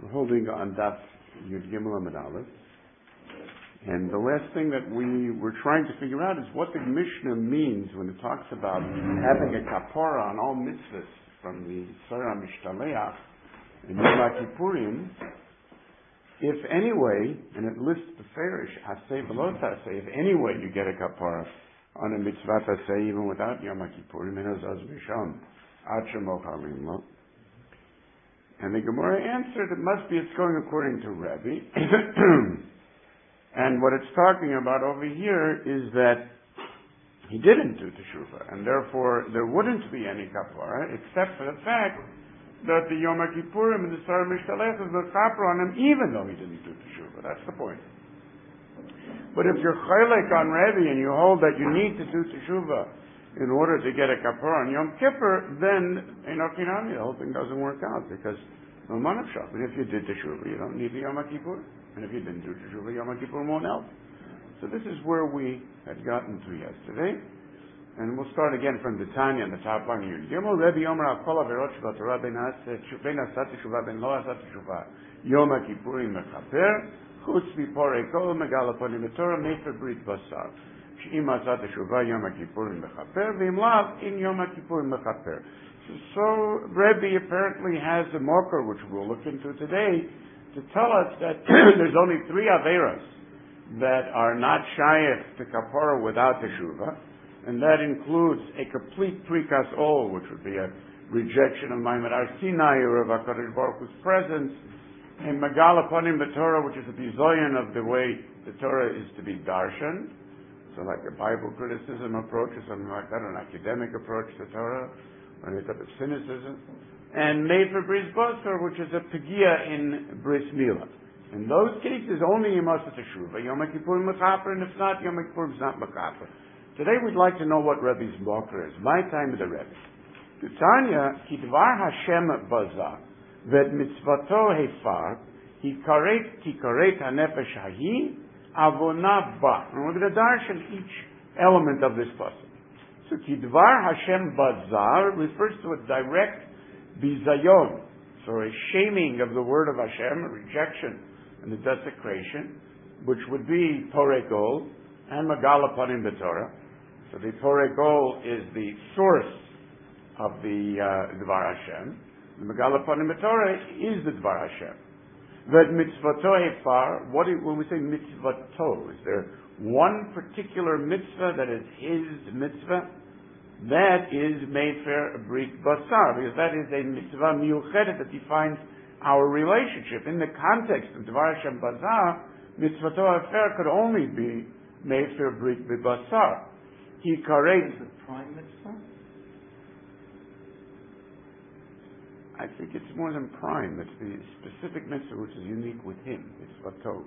We're holding on Daf Yud Gimel Amud Aleph. And the last thing that we were trying to figure out is what the Mishnah means when it talks about having a kapara on all mitzvahs from the Sarah Mishtaleach and Yom Kippurim. If anyway, and it lists the Farish, Aseh V'lo Taseh, if anyway you get a kapara on a mitzvah Taseh even without Yom Kippurim, and Azaz Misham, Ad Shemochalim Lo. And the Gemara answered, it must be it's going according to Rebbe. And what it's talking about over here is that he didn't do teshuvah, and therefore there wouldn't be any kapara, except for the fact that the Yom Kippurim and the Sarah Mishtalech is the kapara on him, even though he didn't do teshuvah. That's the point. But if you're chaylik on Rebbe and you hold that you need to do teshuvah in order to get a kapara on Yom Kippur, then the whole thing doesn't work out, because no manav shach. And if you did teshuvah, you don't need the Yom Kippur. And if you didn't do teshuvah, Yom Kippur won't help. So this is where we had gotten to yesterday. And we'll start again from the Tanya on the top line here. Gimel Rebbe Yomer al kol averot shel Torah ben asat teshuvah ben lo asat teshuvah Yom Kippurim mechaper chutz miporei kol megal aponim Torah mefer brit basar she'im asat teshuvah Yom Kippurim mechaper ve'im lav in Yom Kippurim mechaper. So Rebbe apparently has a marker which we'll look into today to tell us that there's only three averas that are not shayach to kapara without teshuvah. And that includes a complete prikas ol, which would be a rejection of Ma'amad Har Sinai or of HaKadosh Baruch Hu's presence, and Megal Aponim B'Torah, which is a bizoyan of the way the Torah is to be darshan, so like a Bible criticism approach or something like that, or an academic approach to Torah, or any type of cynicism, and Mefer Bris Basar, which is a pegia in Bris Milah. In those cases, only Yemasa Teshuvah, Yom Kippurim Mechaper, and if not, Yom Kippurim is not Mechaper. Today we'd like to know what Rebbe's marker is. My time of the Rebbe. Tanya, Kidvar Hashem Baza, Vet Mitzvato Hefar, Tikaret HaNefesh Hahi, Avona Ba. And we're going to darshan each element of this pasuk. So Kidvar Hashem Baza refers to a direct bizayon, so a shaming of the word of Hashem, a rejection and the desecration, which would be Torekol and Megal Aponim B'Torah. So the Torekol is the source of the Dvar Hashem. The Megal Aponim B'Torah is the Dvar Hashem. That mitzvato hefar, when we say mitzvato, is there one particular mitzvah that is his mitzvah? That is Mefer Brit Basar, because that is a mitzvah miuchedet that defines our relationship. In the context of Dvar Hashem Bazar, mitzvato hefar could only be Mefer Brit Basar. He karet. Is it prime mitzvah? I think it's more than prime. It's the specific mitzvah which is unique with him. It's vato.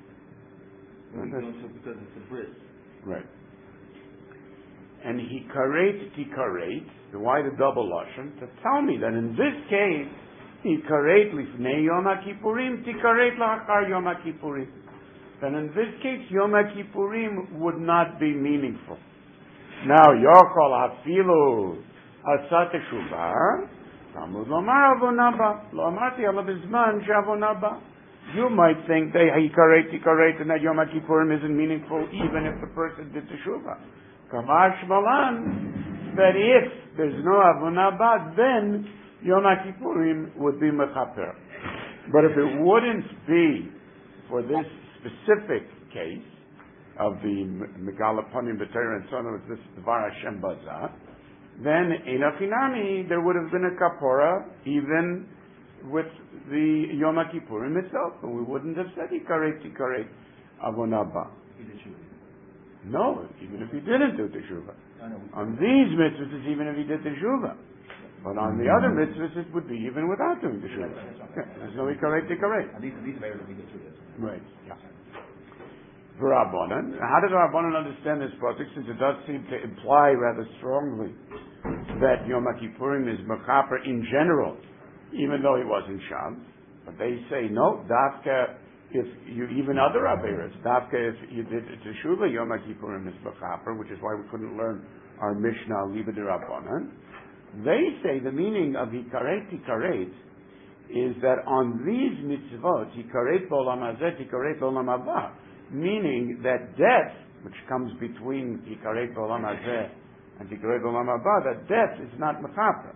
Because it's a bris. Right. And he karet tikaret. Why the double lashon? To tell me that in this case, he karet lifnei Yom Kippurim, tikaret lachar Yom Kippurim. Then in this case, Yom Kippurim would not be meaningful. Now, Yokol Hafilu Asat Teshuvah, Talmud Lomar Avonaba, Lo Amarti Ala Bizman Shavonaba. You might think that Hikaret and that Yom Kippurim isn't meaningful even if the person did Teshuvah. Kamash Malan, that if there's no Avonaba, then Yom Kippurim would be Mechaper. But if it wouldn't be for this specific case of the Megal Aponim B'Torah and so on, this Dvar Hashem Bazah, then Einachinami, there would have been a kapora even with the Yom Kippurim itself, and we wouldn't have said Ikaret Avonaba. No, even if he didn't do Teshuvah. On these mitzvahs, even if he did Teshuvah. But on the other mitzvahs, it would be even without doing Teshuvah. There's no Ikaret. These are we get through this. Right, yeah. Rabbanan. How does Rabbanan understand this pasuk? Since it does seem to imply rather strongly that Yom Kippurim is mechaper in general, even though he wasn't Sham. But they say no. Dafka, if you even other averas, Dafka if you did teshuvah, Yom Kippurim is mechaper, which is why we couldn't learn our Mishnah Liba de Rabbanan. They say the meaning of hikaret is that on these mitzvot, Tikaret B'Olam Hazeh, Tikaret B'Olam Haba, meaning that death, which comes between Tikaret B'Olam Hazeh and Tikaret B'Olam Haba, that death is not mechaper.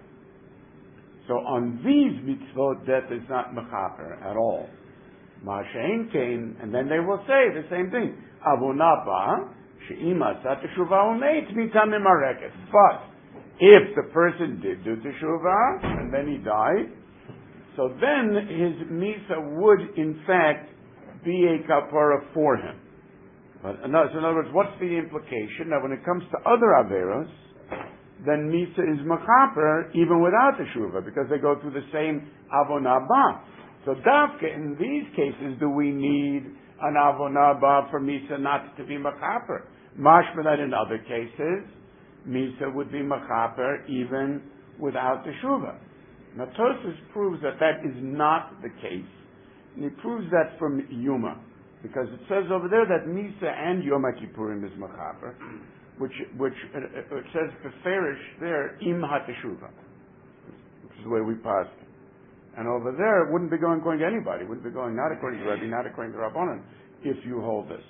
So on these mitzvot, death is not mechaper at all. Ma'ashein came, and then they will say the same thing. Avonaba, she'ima sa teshuvah umeit mitam mimareket. But if the person did do teshuvah and then he died, so then his misa would in fact be a kapara for him. But so in other words, what's the implication? That when it comes to other averos, then misa is mechaper even without teshuvah, because they go through the same avonaba. So dafka in these cases, do we need an avonaba for misa not to be mechaper? Mashma that in other cases, misa would be mechaper even without teshuvah. Now Tosfos proves that that is not the case, and he proves that from Yuma, because it says over there that misa and Yom Kippurim is mechaper, which it says beferish there im hateshuvah, which is the way we pass it. And over there, it wouldn't be going to anybody. It wouldn't be going not according to Rebbe, not according to Rabbanan, if you hold this.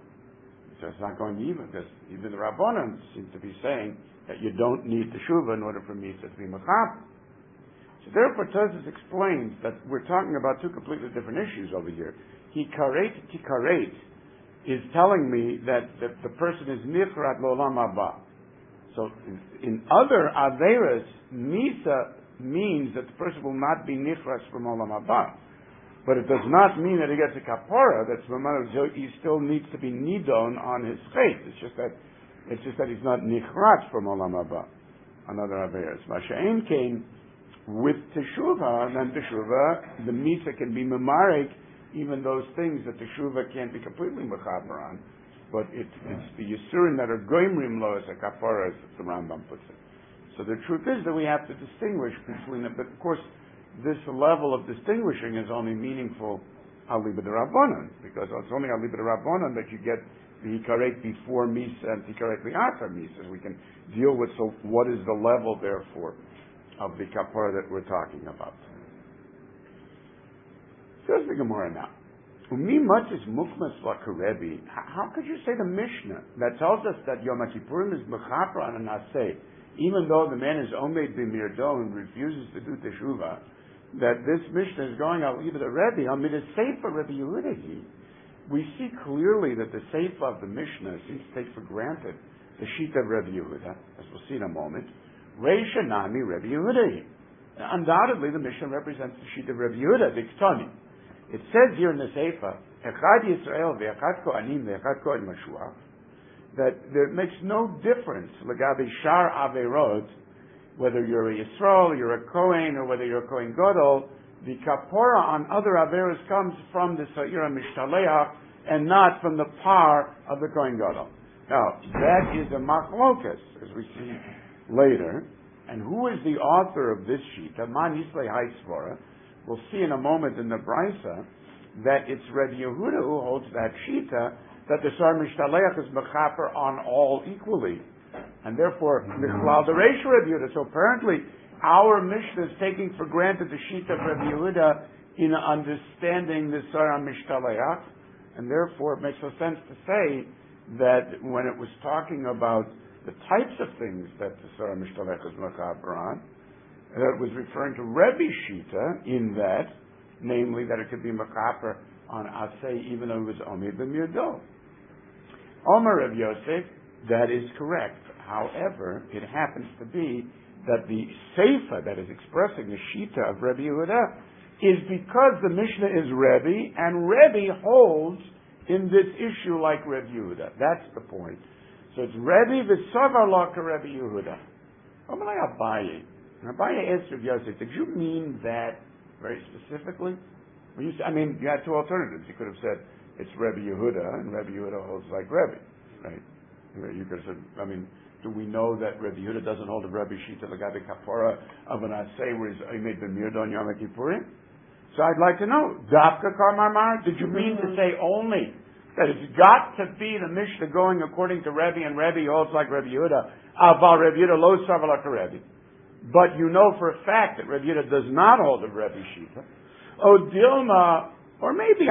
So it's not going to even, because even the Rabbanan seem to be saying that you don't need teshuvah in order for misa to be mechaper. So therefore, Tosfos explains that we're talking about two completely different issues over here. Hikaret tikaret is telling me that the person is nichrat lo'olam haba. So in other averas, misa means that the person will not be nichras from olam haba. But it does not mean that he gets a kapara. That's he still needs to be nidon on his faith. It's just that he's not nichras from olam haba. Another averas. Masha'en came with teshuvah, and then teshuvah, the misa can be memarek, even those things that teshuvah can't be completely mechaber on. But it's the yisurin that are goimrim lo as a kapara, as the Rambam puts it. So the truth is that we have to distinguish between them. But of course, this level of distinguishing is only meaningful ali b'derabbanan, because it's only ali b'derabbanan that you get the hikaret before misa and hikaret li'achar misa. We can deal with what is the level, therefore, of the kapara that we're talking about. Says the Gemara now. Umi much is mukmas lakarebi. How could you say the Mishnah that tells us that Yom Kippurim is mechaper on an aseh, even though the man is omed b'mirdo and refuses to do teshuvah, that this Mishnah is going out either the Rebbe, I mean the Seifa Rebbe Yehuda. We see clearly that the Seifa of the Mishnah seems to take for granted the Shita of Rebbe Yehuda, as we'll see in a moment. Reisha Nami Rebbe Yehuda. Undoubtedly, the Mishnah represents the Shita of Rebbe Yehuda, the Ktani. It says here in the Seifa, Echad Yisrael ve'echad kohanim ve'echad kohen mashuach, that there makes no difference, Lagabi Shar Averot, whether you're a Yisrael, you're a Kohen, or whether you're a Kohen Gadol, the kapora on other Averos comes from the Sa'ira Mishtaleach and not from the par of the Kohen Gadol. Now, that is a machlokas, as we see later. And who is the author of this Shita? Man Yislei Haisvara. We'll see in a moment in the Brisa that it's Rebbe Yehuda who holds that Shita, that the Sar Mishtaleach is mechaper on all equally. And therefore, Michlal the Reish Rebbe Yehuda. So apparently, our Mishnah is taking for granted the Shita of Rebbe Yehuda in understanding the Sar Mishtaleach. And therefore, it makes no sense to say that when it was talking about the types of things that the Sar Mishtaleach is mechaper on, that it was referring to Rebbe Shita in that, namely that it could be mechaper on Aseh even though it was Omed b'mirdo. Omer Rav Yosef, that is correct. However, it happens to be that the Seifa that is expressing the Shita of Rebbe Yehuda is because the Mishnah is Rebbe, and Rebbe holds in this issue like Rebbe Yehuda. That's the point. So it's Rebbe v'savar laka Rebbe Yehuda. Omer Abaye. Abaye asked Rav Yosef, did you mean that very specifically? You had two alternatives. You could have said it's Rebbe Yehuda, and Rebbe Yehuda holds like Rebbe, right? You could have said, do we know that Rebbe Yehuda doesn't hold a Rebbe Shita Lagabe Kapora of an Aseh where he made the Mirdo on Yom Kippurim? So I'd like to know, Dafka Karmamar, did you mean to say only that it's got to be the Mishnah going according to Rebbe, and Rebbe holds like Rebbe Yehuda, Aval Rebbe Yehuda lo savar like Rebbe? but you know for a fact that Rabbi Yehuda does not hold of Rebbe Shita. O Dilma, or maybe,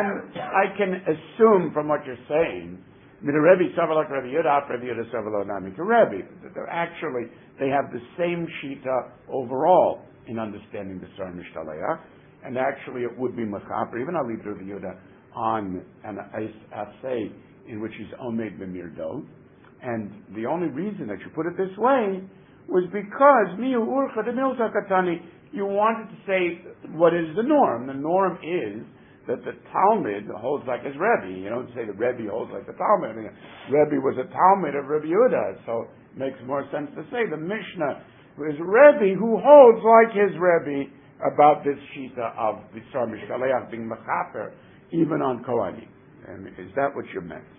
I can assume from what you're saying, the Rebbe Savalak Rebbe Yehuda, Rebbe Yehuda Savalak Namika Rebbe. Actually, they have the same Shita overall in understanding the Sar Mishtaleach, and actually it would be Mechaper, even I'll leave Rebbe Yehuda on an assay in which he's Omed B'mirdo. And the only reason that you put it this way was because Miu Urcha de Milta Katani, you wanted to say what is the norm. The norm is that the Talmud holds like his Rebbe. You don't say the Rebbe holds like the Talmud. I mean, Rebbe was a Talmud of Rebbe Yehuda, so it makes more sense to say the Mishnah is Rebbe who holds like his Rebbe about this Shita of the Sar Mishtaleach being Mechaper even on Kohanim. And is that what you meant?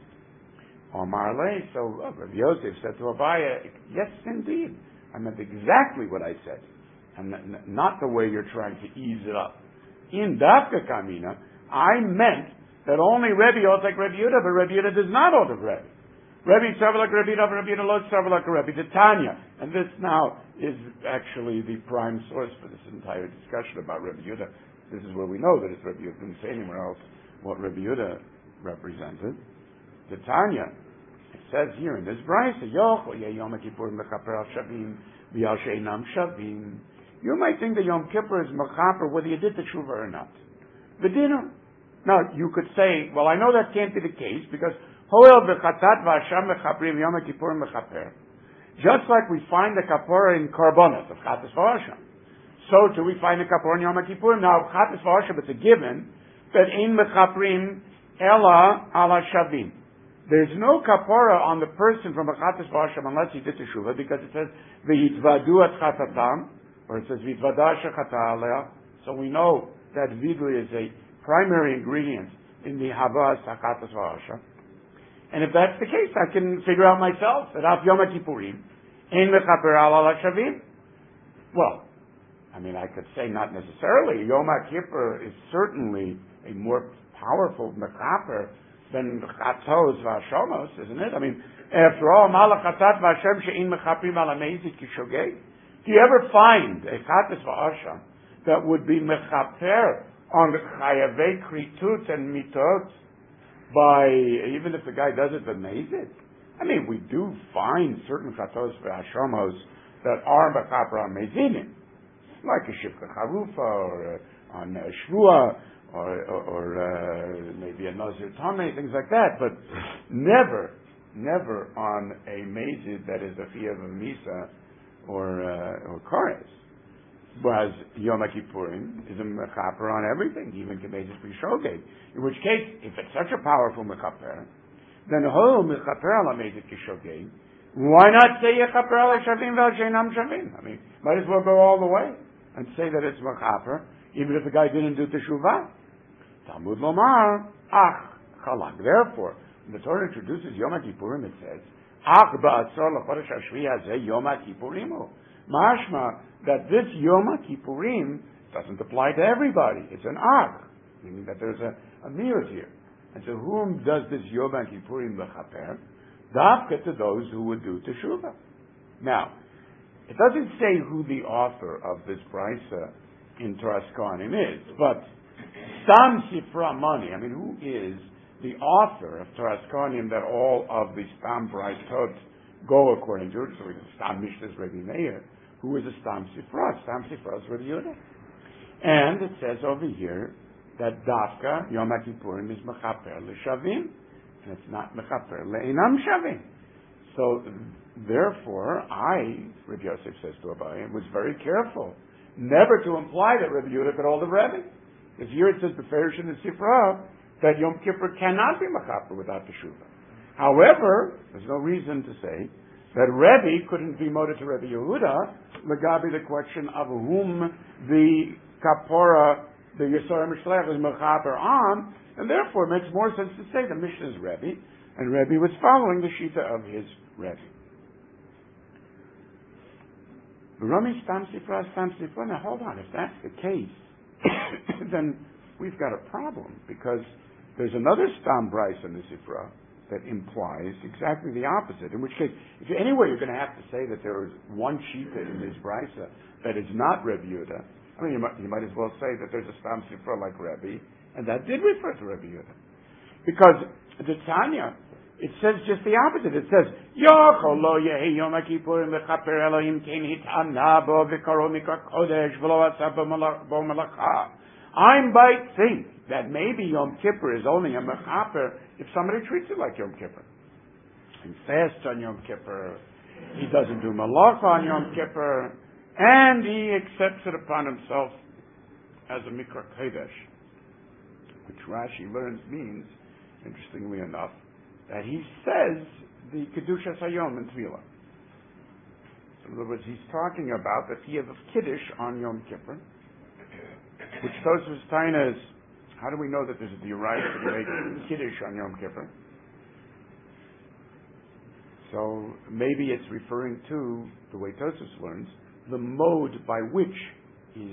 Omar Le, so Rabbi Yosef said to Abaya, yes, indeed. I meant exactly what I said, and not the way you're trying to ease it up. In Dafka Kamina, I meant that only Rebbe holds like Rebbe Yehuda, but Rebbe Yehuda does not hold of Rebbe. Rebbe Tzavalak Rebbe Yehuda, Rebbe Yehuda lo Tzavalak Rebbe, the Tanya. And this now is actually the prime source for this entire discussion about Rebbe Yehuda. This is where we know that it's Rebbe Yehuda. Didn't say anywhere else what Rebbe Yehuda represented. The Tanya, it says here in this brayso, Yom Kippur mechaper al shavim v'al she'einam shavim. You might think that Yom Kippur is mechaper whether you did the tshuva or not. The dinner. Now you could say, well, I know that can't be the case because hoel v'chatat v'asham mechaprim Yom Kippur mechaper. Just like we find the kapora in karbonos of chatas v'asham, so too we find the kapora in Yom Kippur. Now chatas v'asham, it's a given that in mechaprim ela ala shavim. There's no kapora on the person from a chatas v'asham unless he did teshuvah, because it says v'hitvadu at chatatam, or it says v'hitvada shechata aleh. So we know that vidui is a primary ingredient in the havas chatas v'asham. And if that's the case, I can figure out myself that af Yom Kippurim ein mechaper ala shavim. Well, I mean, I could say not necessarily. Yom Kippur is certainly a more powerful mechaper than chatos v'ashomos, isn't it? I mean, after all, malach chatat v'ashem she'in mechaprim ala meizik kishogeg. Do you ever find a chatas v'asham that would be mechaper on the chayavei kritut and mitot by, even if the guy does it b'meizik? I mean, we do find certain chatos v'ashomos that are mechaper on meizinim, like a shivka charufa or on shvua, or maybe a Nazir Tameh, things like that, but never on a mezid that is a Chiyav of Misa or Koretz. Whereas Yom Kippurim is a mechaper on everything, even Kemezid Pishogeg. In which case, if it's such a powerful mechaper, then the whole mechaper ala mezid Kishogeg, why not say Yechaper ala Shavim vel Sheinam Shavim? I mean, might as well go all the way and say that it's mechaper, even if the guy didn't do teshuvah. Talmud Lomar, Ach, Chalak. Therefore, when the Torah introduces Yom Kippurim, it says, Ach ba'atzor l'chodesh hashvi hazeh Yom Kippurimu. Mashma, that this Yom Kippurim doesn't apply to everybody. It's an Ach, meaning that there's a mirror here. And to whom does this Yom Kippurim lechaper? Dafka to those who would do teshuvah. Now, it doesn't say who the author of this brayso in Toras Kohanim is, but Stam Sifra Mani, I mean, who is the author of Toras Kohanim that all of the Stam Braytot go according to it? So we can Stam Mishnah is Rabbi Meir. Who is a Stam Sifra? Stam Sifra is Rabbi Yehuda. And it says over here that Dafka, Yom Kippurim, is Mechaper L'Shavim, and it's not Mechaper L'Einam Shavim. So, therefore, Rabbi Yosef says to Abaye, was very careful never to imply that Rabbi Yehuda could hold the Rebbe. Because here it says, Beferish in the Sifra, that Yom Kippur cannot be Mechaper without Teshuvah. However, there's no reason to say that Rebbe couldn't be moted to Rabbi Yehuda, Magabi the question of whom the Kapora, the Yisrael Mishlech is Mechaper on, and therefore it makes more sense to say the Mishnah is Rebbe, and Rebbe was following the Shita of his Rebbe. Rami Stam Sifra. Now hold on, if that's the case, then we've got a problem, because there's another Stam Bryce in the Sifra that implies exactly the opposite. In which case, if anyway you're going to have to say that there is one shita in this brisa that is not Rebbe Yehuda, I mean, you might as well say that there's a stam sifra like Rebbe, and that did refer to Rebbe Yehuda. Because the Tanya, it says just the opposite. It says, Yochol lo yehi Yom HaKippurim v'chaper Elohim kein hitana bo v'karo mikra kodesh v'lo asa bo malacha. I might think that maybe Yom Kippur is only a mechaper if somebody treats it like Yom Kippur. He fasts on Yom Kippur, he doesn't do malacha on Yom Kippur, and he accepts it upon himself as a mikra kodesh, which Rashi learns means, interestingly enough, that he says the Kedushas Hayom in Tefillah. So in other words, he's talking about that he has a Kiddush on Yom Kippur, which Tosfos Taina is, how do we know that there's a deraisa to make Kiddush on Yom Kippur? So maybe it's referring to, the way Tosfos learns, the mode by which he's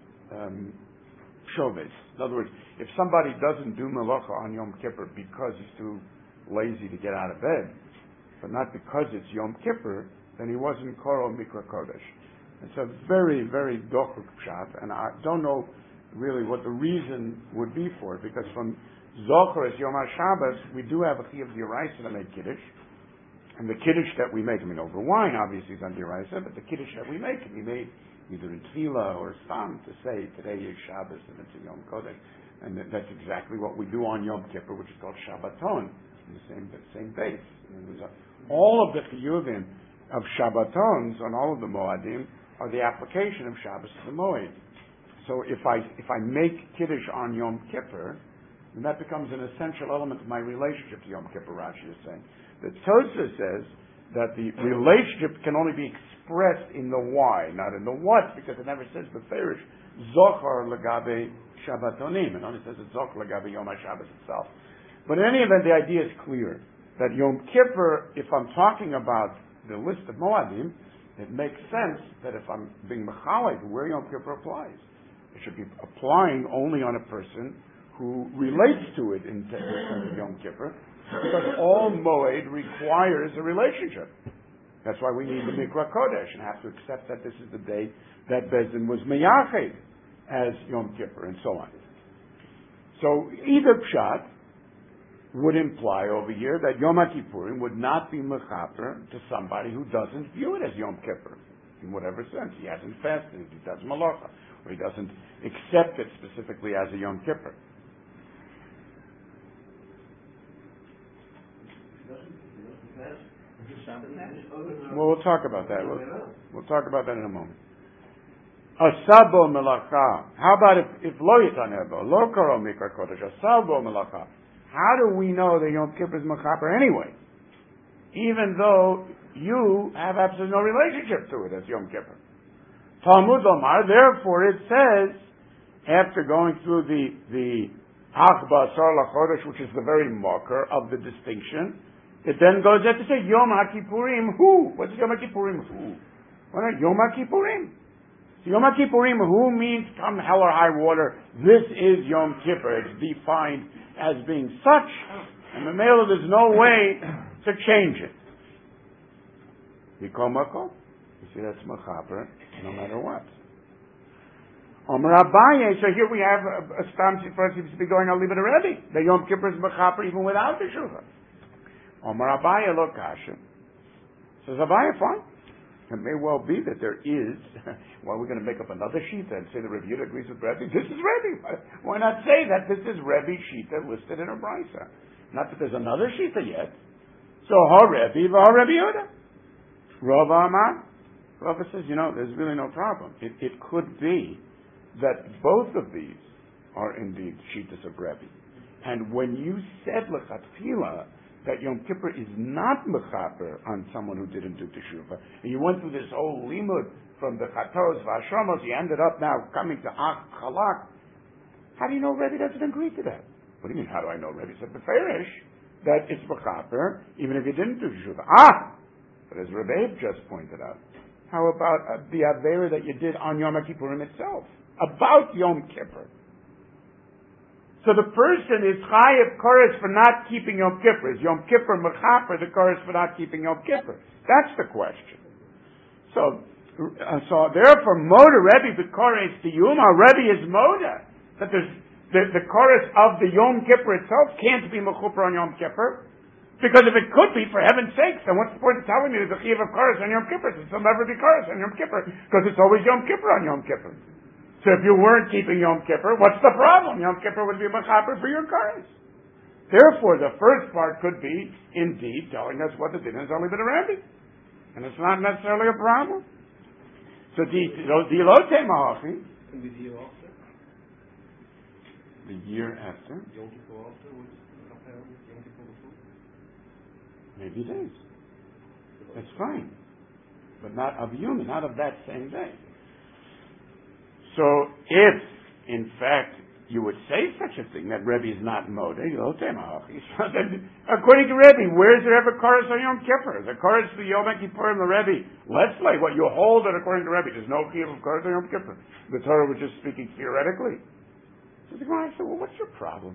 shoves. In other words, if somebody doesn't do melacha on Yom Kippur because he's too lazy to get out of bed, but not because it's Yom Kippur, then he wasn't Koro Mikra Kodesh. It's a very, very dochuk pshat, and I don't know really what the reason would be for it, because from Zochar as Yom HaShabbos, we do have a Chi of D'Oraisa to make Kiddush, and the Kiddush that we make, I mean over wine obviously is on D'Oraisa, but the Kiddush that we make can be made either in Tefillah or Stam to say today is Shabbos and it's a Yom Kodesh, and that's exactly what we do on Yom Kippur, which is called Shabbaton, in the same base. All of the Chiyuvim of Shabbatons on all of the Moadim are the application of Shabbos to the Moed. So if I make Kiddush on Yom Kippur, then that becomes an essential element of my relationship to Yom Kippur, Rashi is saying. The Tosfos says that the relationship can only be expressed in the why, not in the what, because it never says the Ferish, Zochar Lagabe Shabbatonim. It only says it's Zochar Lagabe Yom HaShabbos itself. But in any event, the idea is clear, that Yom Kippur, if I'm talking about the list of Moadim, it makes sense that if I'm being Mechalek, where Yom Kippur applies. It should be applying only on a person who relates to it in terms of Yom Kippur, because all Moed requires a relationship. That's why we need the Mikra Kodesh and have to accept that this is the day that Bezdin was Meyached as Yom Kippur and so on. So either Pshat would imply over here that Yom HaKippurim would not be Mechaper to somebody who doesn't view it as Yom Kippur, in whatever sense. He hasn't fasted, he does Malacha, or he doesn't accept it specifically as a Yom Kippur. Well, we'll talk about that. We'll talk about that in a moment. Asabo melacha. How about if lo yitanebo, lo karo mikra kodesh, asabo melacha? How do we know that Yom Kippur is mechaper anyway? Even though you have absolutely no relationship to it as Yom Kippur. Talmud Omar, therefore it says, after going through the Achba Asar Lachodesh, which is the very marker of the distinction, it then goes on to say Yom HaKippurim Hu. What's Yom HaKippurim Hu? What are Yom HaKippurim? So Yom HaKippurim Hu means come hell or high water. This is Yom Kippur. It's defined as being such, and the male there's no way to change it. Yikomako, you see that's Mechaper, no matter what. Omer Abaye, so here we have a stam first seems to be going on Libet already. The Yom Kippur is Mechaper even without the Shuvah. Omer Abaye lo kasha. Says Abaye, fine. It may well be that there is. Why are we going to make up another Shita and say the Rebbe agrees with Rebbe? This is Rebbe. Why not say that this is Rebbe Shita listed in a Brisa? Not that there's another Shita yet. So ha Rebbe v'ha Rebbe Yehuda. Rava Amar. Rava says, there's really no problem. It could be that both of these are indeed Shitas of Rebbe. And when you said L'chatchila that Yom Kippur is not mechaper on someone who didn't do teshuvah, and you went through this whole limud from the chatos v'ashramos, you ended up now coming to ach chalak. How do you know Rebbe doesn't agree to that? What do you mean? How do I know Rebbe said beferish that it's mechaper even if you didn't do teshuvah? But as Rebbe just pointed out, how about the avera that you did on Yom Kippurim itself about Yom Kippur? So the person is chayiv koros for not keeping Yom Kippur. Is Yom Kippur mechaper the koros for not keeping Yom Kippur? That's the question. So therefore, Moda Rebbe b'koros the Yuma, Rebbe is Moda. That there's the chorus of the Yom Kippur itself can't be mechuper on Yom Kippur. Because if it could be, for heaven's sakes, then what's the point of telling me there's a chiyuv of chorus on Yom Kippur? Since there'll never be chorus on Yom Kippur. Because it's always Yom Kippur on Yom Kippur. So if you weren't keeping Yom Kippur, what's the problem? Yom Kippur would be mechaper for your chorus. Therefore, the first part could be, indeed, telling us what the din has only been a Rebbe. And it's not necessarily a problem. So, the lote mahachi. Can be the year after? The year after? Yom Kippur after was compared with Yom Kippur before? Maybe it is. That's fine. But not of Yuma, not of that same day. So if, in fact, you would say such a thing, that Rebbe is not Moda, then according to Rebbe, where is there ever chorus on Yom Kippur? The chorus for Yom Kippur and the Rebbe. Let's play what you hold that according to Rebbe, there's no chiyuv of chorus on Yom Kippur. The Torah was just speaking theoretically. So the Gemara said, well, what's your problem?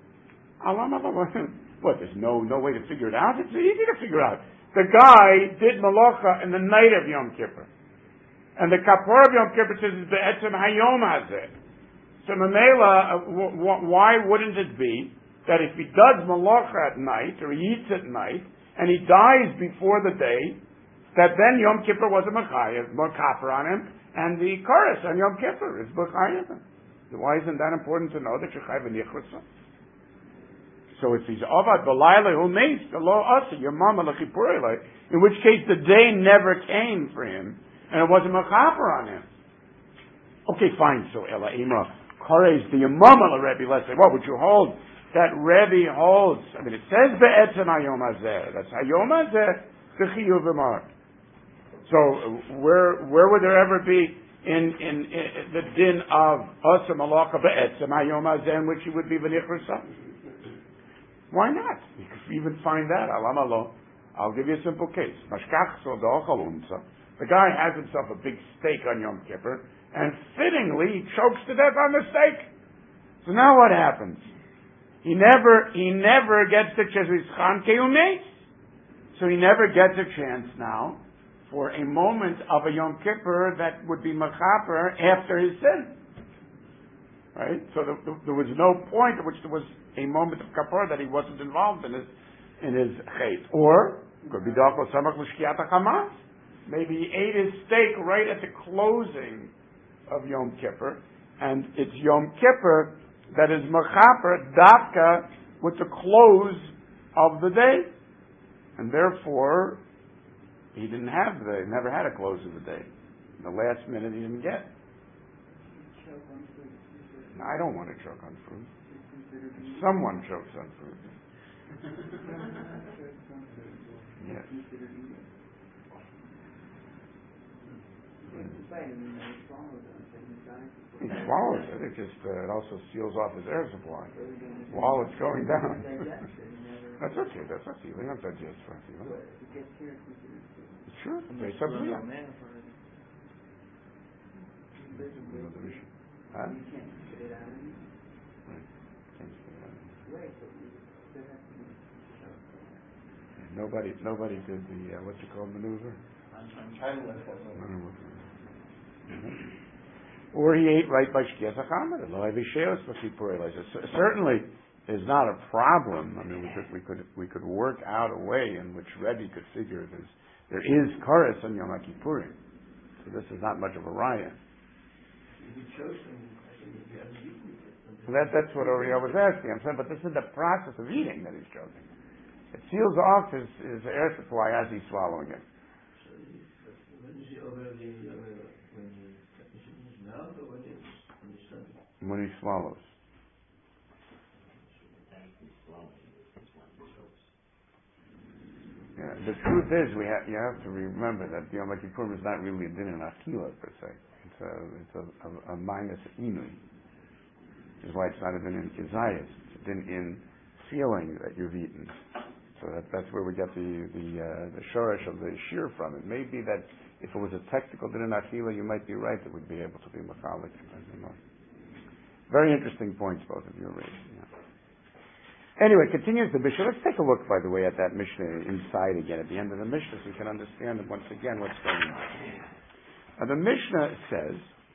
What, there's no way to figure it out? It's easy to figure out. The guy did malacha in the night of Yom Kippur. And the kapor of Yom Kippur says it's be'etzem hayom hazeh. So Mamela, why wouldn't it be that if he does malacha at night, or he eats at night, and he dies before the day, that then Yom Kippur was a makaper on him, and the chorus on Yom Kippur is b'chayev. Why isn't that important to know that you're chayav nichrusa? So if he's avad b'layla who makes the law asa your mama lechipurei, in which case the day never came for him, and it wasn't machaper on him. Okay, fine. So ela imra koreis the yamama Rebbe. Let's say, what would you hold? That Rebbe holds. I mean, it says be'etzem hayom hazeh. That's hayom hazeh the chiyuv v'mar. So where would there ever be in the din of asa malacha be'etzem hayom hazeh in which he would be v'nichrusa? Why not? You can even find that. Alama lo. I'll give you a simple case. Mashkach so the the guy has himself a big steak on Yom Kippur, and fittingly he chokes to death on the steak. So now what happens? He never gets the cheshizchan keumes. So he never gets a chance now for a moment of a Yom Kippur that would be machaper after his sin. Right? So there was no point at which there was a moment of kapor that he wasn't involved in his chait. Or could be dachol samach l'shkiat hachamas. Maybe he ate his steak right at the closing of Yom Kippur, and it's Yom Kippur that is machaper dafka with the close of the day, and therefore he never had a close of the day. In the last minute he didn't get. No, I don't want to choke on fruit. Someone chokes on fruit. Yes. He swallows it. It also seals off his air supply while it's going down. That's okay. We don't digest for it. Sure. They submit. Huh? Nobody did the what's it called maneuver. Or he ate right by Shkias HaChamad. Certainly is not a problem. I mean, we could work out a way in which Rebbe could figure there is chorus on Yom Kippurim. So this is not much of a riot. So that's what Oriel was asking. I'm saying, but this is the process of eating that he's choking. It seals off his air supply as he's swallowing it. When he swallows. Yeah, the truth is, you have to remember that Yom Kippurim is not really a din in achila per se. It's a minus inui, which is why it's not a din in kizayis. It's a din in feeling that you've eaten. So that's where we get the shoresh of the shir from. It may be that if it was a technical din in achila, you might be right that we'd be able to be machalik. Very interesting points both of you raised. Yeah. Anyway, continues the Mishnah. Let's take a look, by the way, at that Mishnah inside again, at the end of the Mishnah, so we can understand once again what's going on. Now, the Mishnah says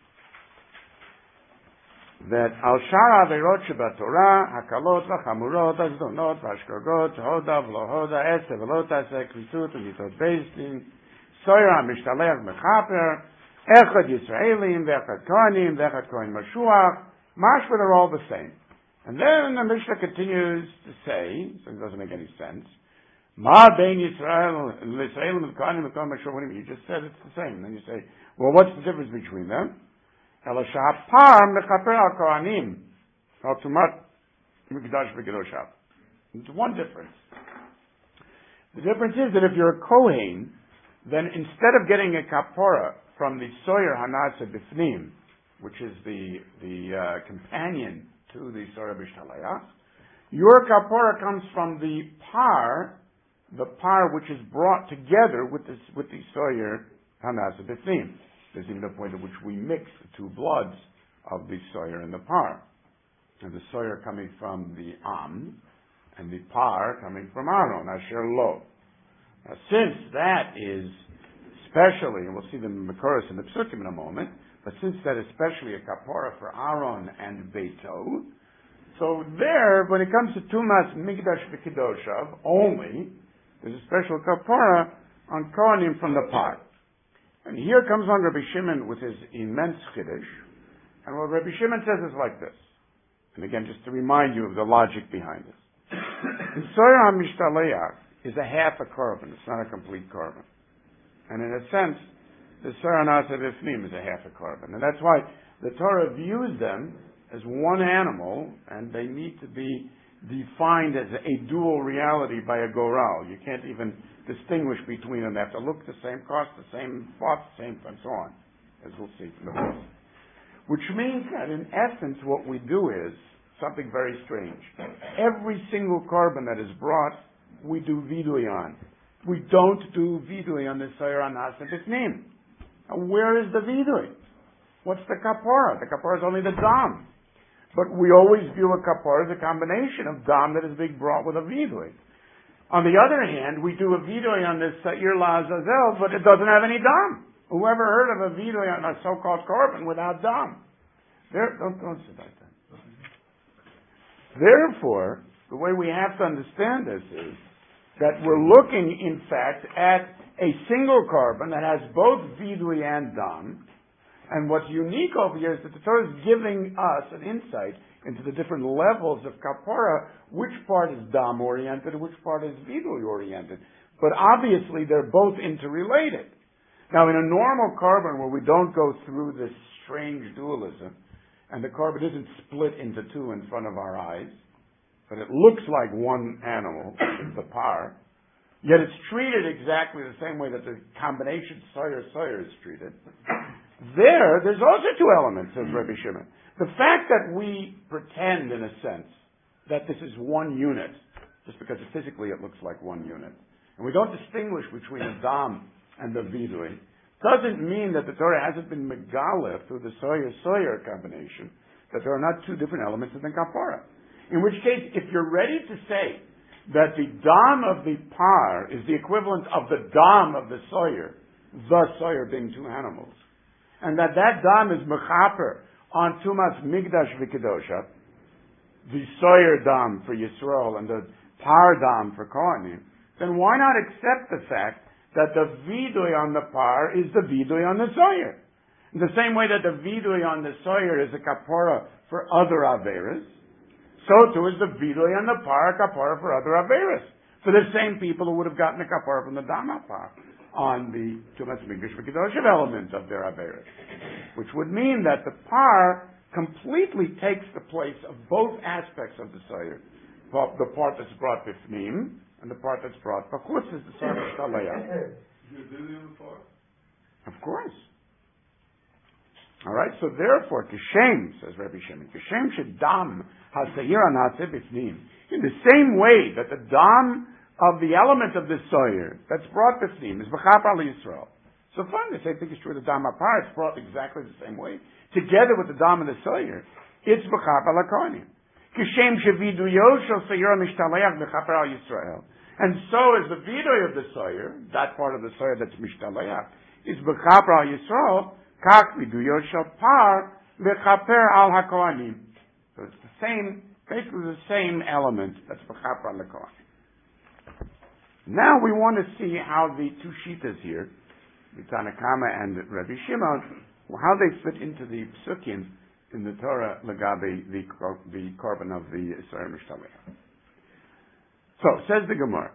that Al Shara Averot Sheba Torah, Hakalot, Vachamurot, Azdonot, Vashkogot, Hoda, Vlohoda, Ese, Velotase, Kritut, Mitot Beistin, Soyer HaMishtalech Mechaper, Echad Yisraelim, Vechad Kohanim, Vechad Kohen Mashuach, Mashma, they're all the same. And then the Mishnah continues to say, so it doesn't make any sense, Ma bein Yisrael, Yisraelim, and Kohanim, and Kohen Mashuach, what do you mean? You just said it's the same. And then you say, well, what's the difference between them? Elasha Par Mechaper al Kohanim, al Tumat Mikdash V'Kedoshav. It's one difference. The difference is that if you're a Kohen, then instead of getting a kapora from the Soyer Hanasa Bifnim, which is the companion to the Soyer B'Shtalayach, your kapora comes from the par which is brought together with the Soyer Hanasa Bifnim. There's even a point at which we mix the two bloods of the Soyer and the par. And the Soyer coming from the Am, and the par coming from Aaron, Asher Lo. Now, since that is especially, and we'll see the Makoros and the Psukim in a moment, but since that is especially a kapora for Aaron and Beito, so there, when it comes to Tumas Mikdash V'Kedoshav only, there's a special kapora on Kohanim from the par. And here comes on Rabbi Shimon with his immense chiddush, and what Rabbi Shimon says is like this. And again, just to remind you of the logic behind this. The Soyer HaMishtaleach is a half a korban. It's not a complete korban. And in a sense, the Soyer HaNasa B'Fnim is a half a korban. And that's why the Torah views them as one animal, and they need to be defined as a dual reality by a goral. You can't even distinguish between them. They have to look the same, cost the same, fought the same, and so on, as we'll see from the book. Which means that in essence what we do is something very strange. Every single korban that is brought, we do vidui on. We don't do vidui on the Soyer HaNasa B'Fnim. Now, where is the vidui? What's the kapora? The kapora is only the dam. But we always view a kapora as a combination of dam that is being brought with a vidui. On the other hand, we do a vidui on this Sa'ir La'azazel, but it doesn't have any dam. Whoever heard of a vidui on a so-called korban without dam? Don't sit like that. Therefore, the way we have to understand this is that we're looking, in fact, at a single korban that has both vidui and dam. And what's unique over here is that the Torah is giving us an insight into the different levels of kapora, which part is dam oriented and which part is vidui oriented. But obviously they're both interrelated. Now in a normal korban where we don't go through this strange dualism, and the korban isn't split into two in front of our eyes, but it looks like one animal, the par, yet it's treated exactly the same way that the combination Soyer is treated. There's also two elements, says Rabbi Shimon. The fact that we pretend, in a sense, that this is one unit, just because physically it looks like one unit, and we don't distinguish between the dam and the vidui, doesn't mean that the Torah hasn't been megaleh through the Soyer combination, that there are not two different elements in the kapora. In which case, if you're ready to say that the dam of the par is the equivalent of the dam of the Soyer being two animals, and that dam is mechaper on Tumas Mikdash V'Kedoshav, the Soyer dam for Yisrael and the par dam for Kohanim, then why not accept the fact that the vidui on the par is the vidui on the Soyer? In the same way that the vidui on the Soyer is a kapora for other averas, so too is the vidui on the par a kapora for other averas. For the same people who would have gotten a kapora from the dam par on the Tumas Mikdash V'Kedoshav element of their averas, which would mean that the par completely takes the place of both aspects of the Soyer. The part that's brought bifnim, and the part that's brought b'chutz is the Soyer Shtalayah. Of course. All right, so therefore, Kishem, says Rabbi Shimon, Kishem shedam ha-Sa'ir HaNasa B'Fnim. In the same way that the dam of the element of the Soyer that's brought B'Fnim is b'chap al Yisrael. So fine, the same thing is true of the dam apart. It's brought exactly the same way. Together with the dam and the Soyer, it's b'chap al Kohanim. Kishem shevidu yoshel sayir mishtaleach b'chaper al Yisrael. And so is the vidoy of the soyer, that part of the soyer that's mishtaleach, is b'chaper al Yisrael, kach vidu yoshel par b'chaper al hakohanim. So it's the same, basically the same element that's b'chaper al hakohanim. Now we want to see how the two shitas here, the Tanna Kama and Rabbi Shimon, how they fit into the psukim in the Torah legabe the korban of the Yisrael Mishtaleach. So says the Gemara,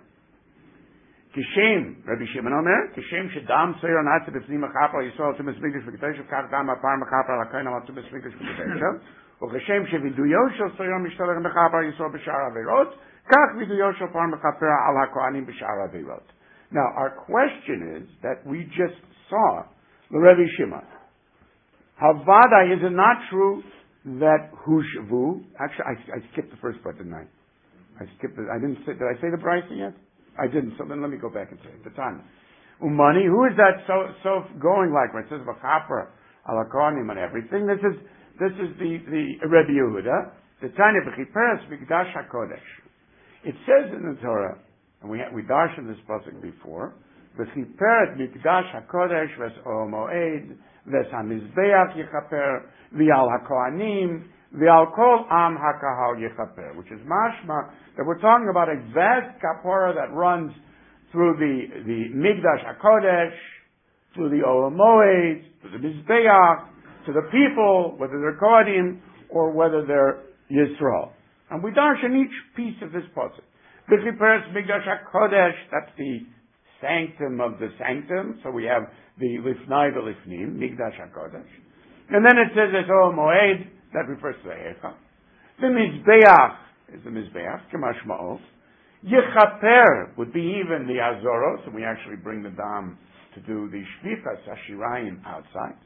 Kishem Rabbi Shimon Omer, Kishem shedam soyer natze b'fnim mechapar Yisrael tumas mikdash v'kedushav kach dam apar mechapar l'kohen al tumas mikdash v'kedushav u'Kishem shevidu yoshel soyer mishtaleach mechapar Yisrael b'shar averot kach vidu yoshel par mechaper al hakohanim b'shar averot. Now, our question is that we just saw the Rabbi Shimon. Havada, is it not true that Hushvu, actually, I skipped the first part, didn't I? Did I say the Brisa yet? I didn't, so then let me go back and say it. The time. Umani, who is that so going like when it says Vachaper, Alakonim and everything? This is the Rabbi Yehuda, the Tanya B'chiperes Mikdash HaKodesh. It says in the Torah, and we darshan this pasuk before. V'chiperet mikdash hakodesh ves moed ves hamizbeach yichaper v'al hakohanim v'al kol am hakahal yichaper, which is mashma that we're talking about a vast kapora that runs through the mikdash hakodesh, through the moed, through the mizbeach, to the people, whether they're kohanim or whether they're Yisrael. And we darshan each piece of this pasuk. B'chiperes Mikdash HaKodesh, that's the sanctum of the sanctum. So we have the Lifnai v'Lifnim, Mikdash HaKodesh. And then it says it's Moed, that refers to the Eicha. The Mizbeach is the Mizbeach, K'mashma'o. Yechaper would be even the Azoros, and we actually bring the Dam to do the Shvichas Hashirayim outside.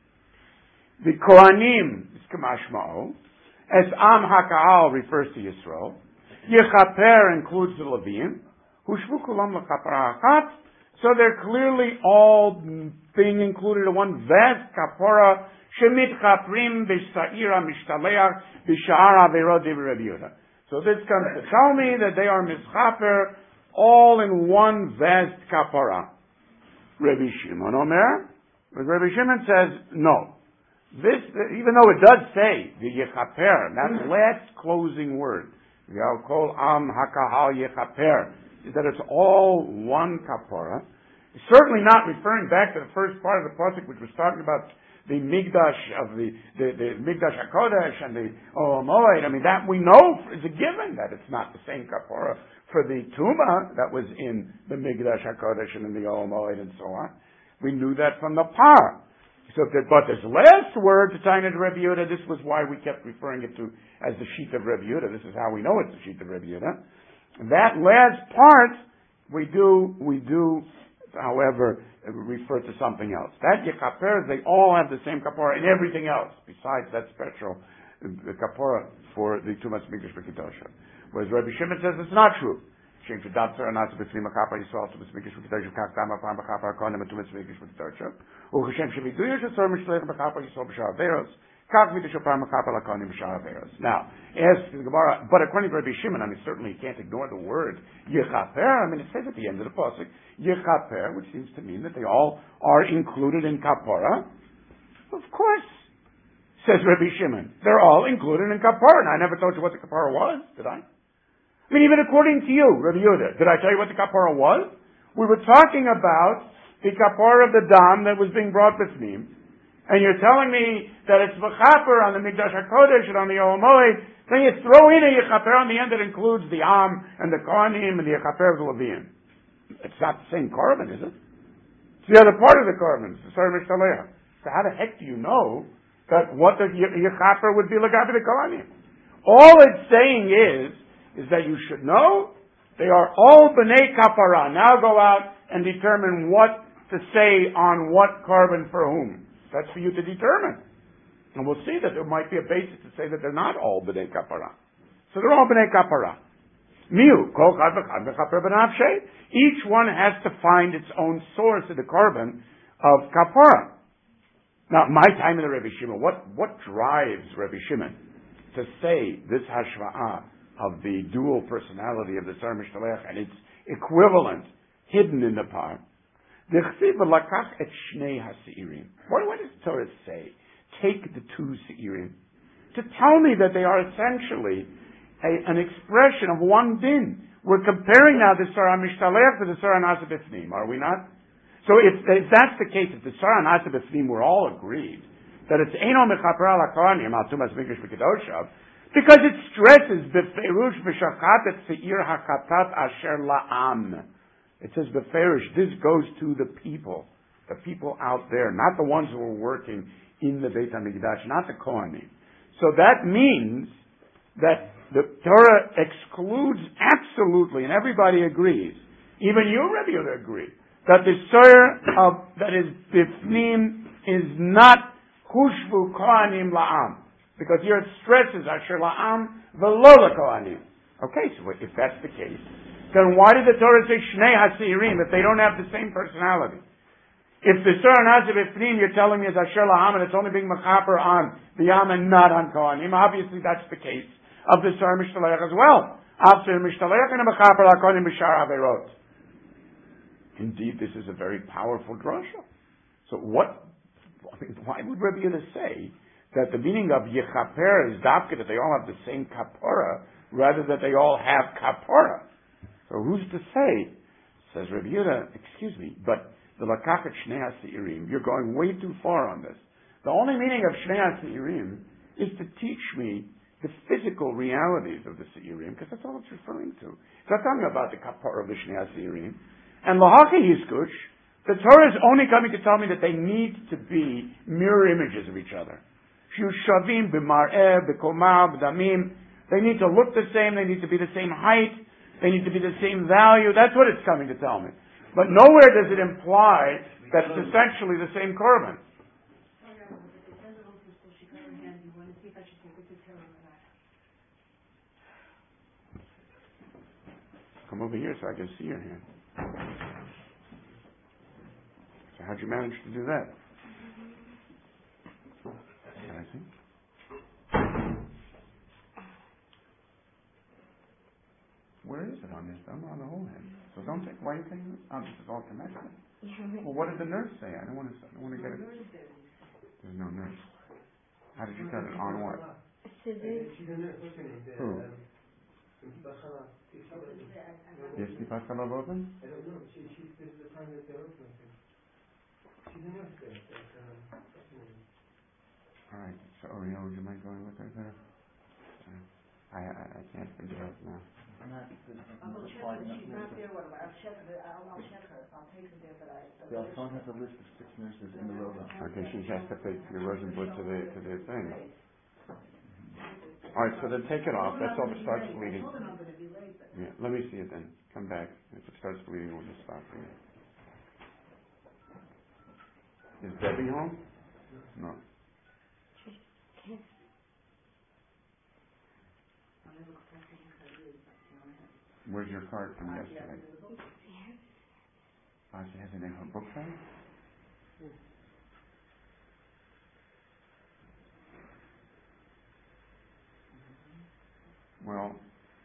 The Kohanim is K'mashma'o. As Am HaKa'al refers to Yisrael. Yechaper includes the Levim. Hushvu kulam l'chapara achat. So they're clearly all being included in one vast kapora. Shemit chaprim b'sha'ira mishtaleach b'sha'ar averot Rabbi Yehuda. So this comes to tell me that they are mischaper all in one vast kapora. Rabbi Shimon Omer. Rabbi Shimon says no. This, even though it does say the yechaper, that last closing word. V'al kol am hakahal yechaper, is that it's all one kapara. It's certainly not referring back to the first part of the pasuk, which was talking about the migdash of the migdash hakodesh and the moed. I mean, that we know is a given that it's not the same kapara for the tuma that was in the migdash hakodesh and in the moed and so on. We knew that from the par. But this last word, to tie into Rabbi Yehuda, this was why we kept referring it to as the sheet of Rabbi Yehuda. This is how we know it's the sheet of Rabbi Yehuda. That last part, we do, however, refer to something else. That yechaper, they all have the same kapora and everything else, besides that special kapora for the Tumas Mikdash B'Kedusha. Whereas Rabbi Shimon says it's not true. Shem shedam tzara natze b'fnim mechapar Yisrael tumas mikdash v'kedusha kach dam apar mechapar kohanim tumas mikdash v'kedusha u'Kishem shevidu yoshel tzara mishtaleach mechapar Yisrael b'shar averos kach vidush apar mechapar l'kohanim b'shar averos. Now, ask the Gemara, but according to Rabbi Shimon, I mean, certainly you can't ignore the word yechaper. I mean, it says at the end of the pasuk yechaper, which seems to mean that they all are included in kapara. Of course, says Rabbi Shimon, they're all included in kapara. And I never told you what the kapara was, did I? I mean, even according to you, Rabbi Yehuda, did I tell you what the kapara was? We were talking about the kapara of the dam that was being brought b'fnim, and you're telling me that it's v'chaper on the Mikdash HaKodesh and on the Moed, then you throw in a yechaper on the end that includes the am and the kohanim and the yechaper of the Levim. It's not the same korban, is it? It's the other part of the korban, it's the Sar Mishtaleach. So how the heck do you know that what the yechaper would be legabe the kohanim? All it's saying is that you should know they are all b'nei kapara. Now go out and determine what to say on what korban for whom. That's for you to determine. And we'll see that there might be a basis to say that they're not all b'nei kapara. So they're all b'nei kapara. Miu, kol chad v'chad v'chaper b'nafshei. Each one has to find its own source of the korban of kapara. Now, my time in the Rabbi Shimon, what drives Rabbi Shimon to say this hashva'ah of the dual personality of the Sar Mishtalech and its equivalent hidden in the par. What does Torah say? Take the two Seirim. To tell me that they are essentially an expression of one din. We're comparing now the Sar HaMishtalech to the Sar HaNasa B'fnim, are we not? So if that's the case, if the Sar HaNasa B'fnim were all agreed that it's Eino Mechaper Al HaKohanim Al Tumas Mikdash B'Kedoshav, because it stresses B'Ferush B'Shachat Et Seir HaKatat Asher La'am. It says B'Ferush, this goes to the people out there, not the ones who are working in the Beit HaMikdash, not the Kohanim. So that means that the Torah excludes absolutely, and everybody agrees, even you, Rebbe Yehuda, agree, that the Sar that is Bifnim is not Hushvu Kohanim La'am. Because here it stresses Asher La'am V'lo Kohanim. Okay, so if that's the case, then why did the Torah say Shnei HaSeirim if they don't have the same personality? If the Sar HaNasa B'fnim you're telling me is Asher La'am and it's only being Mechaper on the Yam and not on Kohanim, obviously that's the case of the Sar Mishtalech as well. After Mishtalech and a Mechaper HaKohanim B'shar Averot. Indeed, this is a very powerful drasha. So why would Rebbe Yehuda say that the meaning of Yechaper is dafka that they all have the same kapora rather that they all have kapora? So who's to say? Says Rebbe Yehuda, excuse me, but the Lakachet Shnei HaSeirim, you're going way too far on this. The only meaning of Shnei HaSeirim is to teach me the physical realities of the Seirim, because that's all it's referring to. It's not talking about the kapora of the Shnei HaSeirim. And Lahaki Yiskush, the Torah is only coming to tell me that they need to be mirror images of each other. Shushavim b'mar'eh, b'komah, b'damim. They need to look the same, they need to be the same height, they need to be the same value. That's what it's coming to tell me. But nowhere does it imply that it's essentially the same korban. Come over here so I can see your hand. So how'd you manage to do that? Can I see? Where is it on this? I'm on the whole hand. So don't take. Why are you taking this? Oh, this is all connected. Well, what did the nurse say? I don't want to get it. There's no nurse. How did you cut it? On what? Who? Yes, the Pascal open? I don't know. She's the time that they're open. She's a nurse there. All right. So, would you mind going with her there? I can't figure it out now. I will check her. She's not there. I'll check her. I'll check her. I'll take her there, but The Alphon has a list of 6 nurses in the row. Okay, she has to take the Rosenblatt to the thing. All right, so then take it off. That's all. It starts bleeding. Yeah, let me see it then. Come back. If it starts bleeding, we'll just stop for you. Is Debbie home? No. Where's your card from yesterday? She has it in her book bag? Well,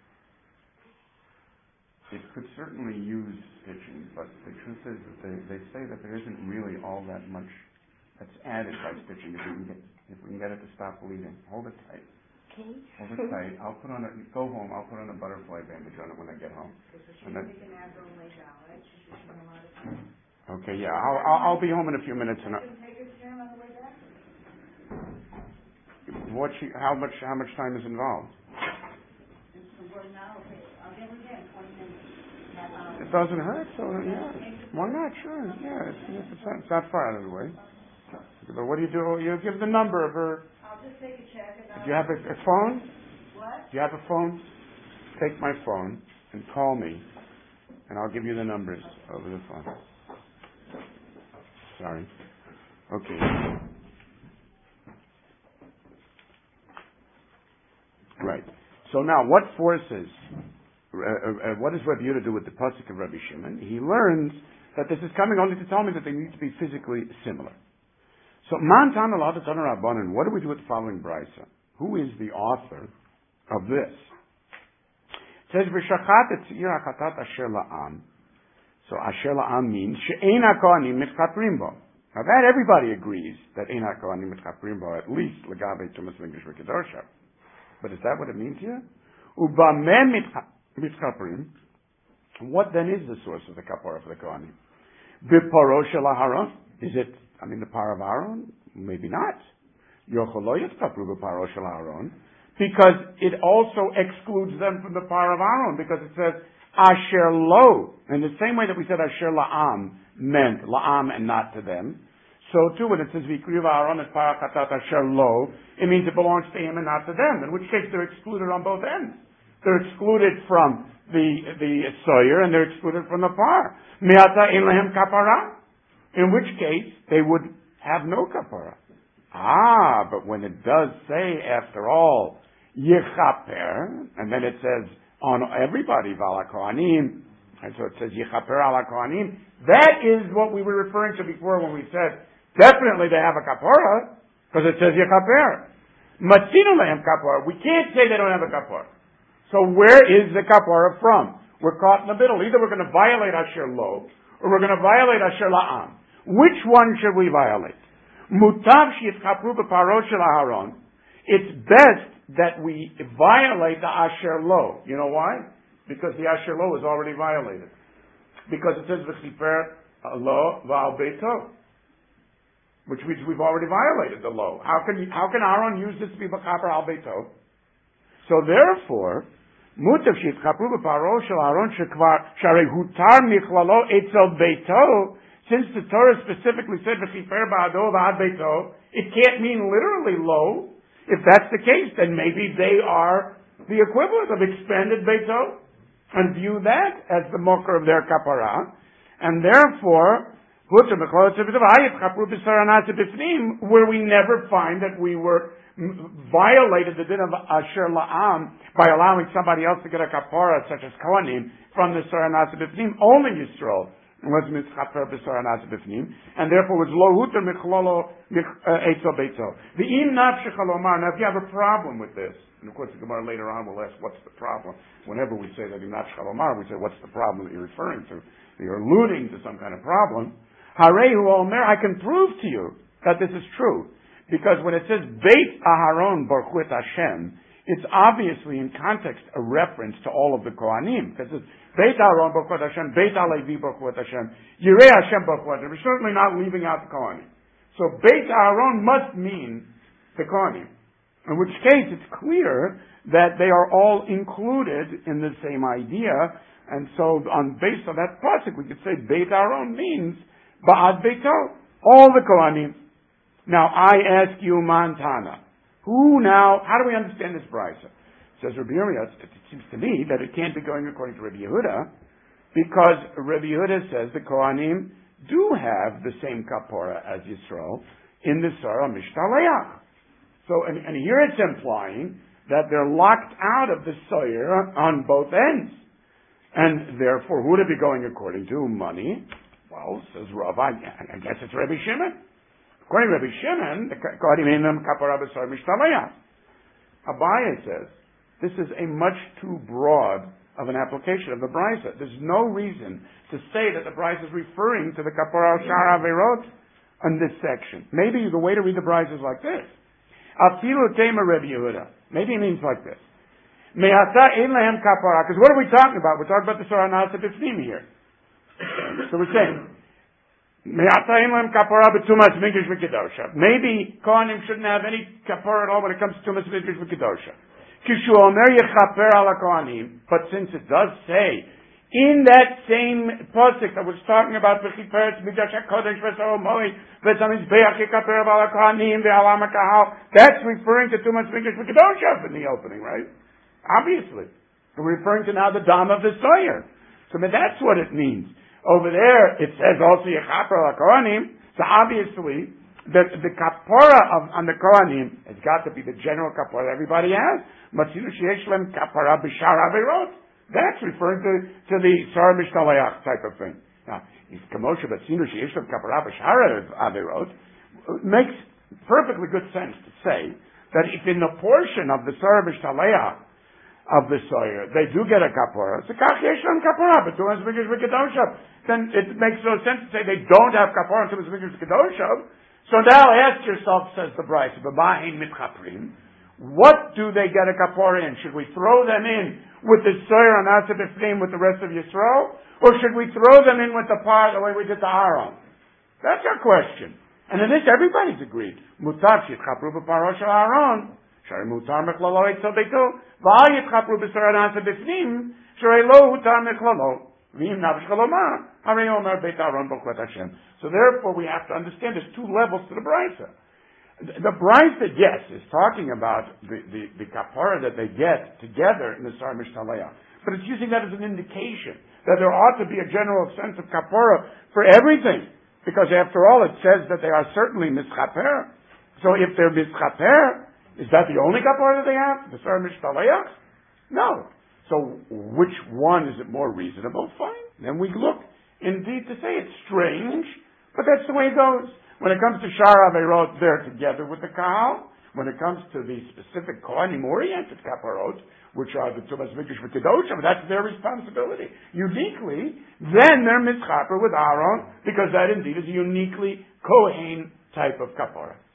it could certainly use stitching, but the truth is that they say that there isn't really all that much that's added by stitching if we can get it to stop bleeding. Hold it tight. Okay. Hold it tight. I'll put on go home, I'll put on a butterfly bandage on it when I get home. Okay, yeah, I'll be home in a few minutes and how much time is involved? It doesn't hurt, so yeah. Why not? Sure, yeah. It's not far out of the way. But what do? You give the number of her. I'll just take a check. Do you have a phone? What? Do you have a phone? Take my phone and call me, and I'll give you the numbers over the phone. Sorry. Okay. Right. So now, what forces? What does Rabbi Yehuda do with the pasuk of Rabbi Shimon? He learns that this is coming only to tell me that they need to be physically similar. So, what do we do with the following brisa? Who is the author of this? It says, V'shachat et tzir hachatat asher la'am. So asher la'am means, she'ein ha'kohanim mitchaprim bo. Now that everybody agrees that ein ha'kohanim mitchaprim bo, at least legabe tumas mikdash v'kedosha. But is that what it means here? Ubameh mitchaprim. What then is the source of the kapara for the kohanim? B'paro shel Aharon. Is it, the par of Aaron? Maybe not. Yochel lo yitzchapru b'paro shel Aharon. Because it also excludes them from the par of Aaron, because it says asher lo. In the same way that we said asher la'am meant la'am and not to them, so too when it says v'ikriv Aaron et par chatat asher lo, it means it belongs to him and not to them, in which case they're excluded on both ends. They're excluded from the soyer and they're excluded from the par. Me'ata ein lahem kapara, in which case they would have no kapara. But when it does say, after all, Yechaper, and then it says on everybody, Vala Kohanim, and so it says Yechaper ala Kohanim, that is what we were referring to before when we said, definitely they have a kapara, because it says Yechaper. Matzinu lehem kapara, we can't say they don't have a kapara. So where is the kapara from? We're caught in the middle. Either we're going to violate Asher Lo, or we're going to violate Asher La'am. Which one should we violate? Mutav shiyitzchapru b'paro shel Aharon. It's best that we violate the Asher Lo. You know why? Because the Asher Lo is already violated. Because it says v'chiper lo v'al beito, which means we've already violated the Lo. How can Aaron use this to be b'chaper al beito? So therefore, mutav shiyitzchapru b'paro shel Aharon shekvar sharei hutar michlalo etzel beito. Since the Torah specifically said v'chiper ba'ado v'ad beito, it can't mean literally lo. If that's the case, then maybe they are the equivalent of expanded beito, and view that as the mocker of their kapara, and therefore, where we never find that we were violated the din of Asher La'am by allowing somebody else to get a kapara, such as Kohanim, from the Saranasa Bifnim, only Yisrael was mitchaper b'saranaz b'fnim, and therefore was lo huter michlolo eitzo beitzo. The im nafshech halomar. Now, if you have a problem with this, and of course the Gemara later on will ask, what's the problem? Whenever we say that im nafshech halomar, we say, what's the problem that you're referring to? You're alluding to some kind of problem. Harehu omer, I can prove to you that this is true, because when it says Beit Aharon Baruch Hashem, it's obviously in context a reference to all of the Kohanim, because it's Beit Aaron Baruch Hashem, Beit HaLevi Baruch Hashem, Yirei Hashem Baruch Hashem. We're certainly not leaving out the Kohanim. So Beit Aaron must mean the Kohanim, in which case it's clear that they are all included in the same idea, and so based on that pasuk we could say Beit Aaron means Ba'ad Beito, all the Kohanim. Now I ask you, Montana, how do we understand this brisa? Says Rabbi Yirmiyah, it seems to me that it can't be going according to Rabbi Yehuda, because Rabbi Yehuda says the Kohanim do have the same kapora as Yisrael in the Sarah Mishtaleach. So, and here it's implying that they're locked out of the Soyer on both ends. And therefore, who would it be going according to? Money? Well, says Rav, I guess it's Rabbi Shimon. According to Rabbi Shimon, the Kohanim in them kapora b'Sarah Mishtaleach. Abaye says, this is a much too broad of an application of the brisa. There's no reason to say that the brisa is referring to the kapara shara averot in this section. Maybe the way to read the brisa is like this. Afilu tema Rabbi Yehuda. Maybe it means like this. Me'ata ein lahem kapara. Because what are we talking about? We're talking about the Sarah Nasa Bifnim here. So we're saying, Me'ata ein lahem kapara b'tumas mikdash v'kedosha. Maybe Kohanim shouldn't have any kapara at all when it comes to tumas mikdash v'kedosha. But since it does say in that same pasuk that was talking about that's referring to tumas mikdash v'kedosha in the opening, right? Obviously, we're referring to now the dam of the soyer. So that's what it means. Over there, it says also yechaper al kohanim. So obviously, the kapara on the Kohanim has got to be the general kapara everybody has. Matzinu sheyesh lem kapara b'shar averot. That's referring to the Sarah Mishtaleach type of thing. Now, if Kamosha Matzinu sheyesh lem kapara b'shar averot makes perfectly good sense to say that if in the portion of the Sarah Mishtaleah of the Soyer, they do get a kapora, so kach yesh lam kapora, but tumas mikdash v'kedoshav, then it makes no sense to say they don't have kapora tumas mikdash v'kedoshav. So now ask yourself, says the Bryce, b'ma'in mitchaprim, what do they get a kapora in? Should we throw them in with the Soyer and Asa B'fnim with the rest of Yisrael? Or should we throw them in with the part the way we did the Aaron? That's our question. And in this, everybody's agreed. Mutar shitchapru b'paro shel Aaron. Shari mutar mechlalo etzel beito. V'al yitchapru b'sar anasa b'fnim. Shari lo hutar mechlalo. V'im navish chalomah. Hari omer beit Aaron b'chlet Hashem. So therefore, we have to understand there's two levels to the brisa. The brisa, yes, is talking about the kapara that they get together in the Sar Mishtaleah. But it's using that as an indication that there ought to be a general sense of kapara for everything. Because after all, it says that they are certainly mischaper. So if they're mischaper, is that the only kapara that they have? The Sar Mishtaleach? No. So which one is it more reasonable? Fine. Then we look indeed to say it's strange, but that's the way it goes. When it comes to Shara Averot, they're together with the Kahal. When it comes to the specific Kohanim-oriented kaparot, which are the Tumas Mikdash v'Kedoshim, that's their responsibility. Uniquely, then they're mischaper with Aaron, because that indeed is a uniquely Kohen type of kapara.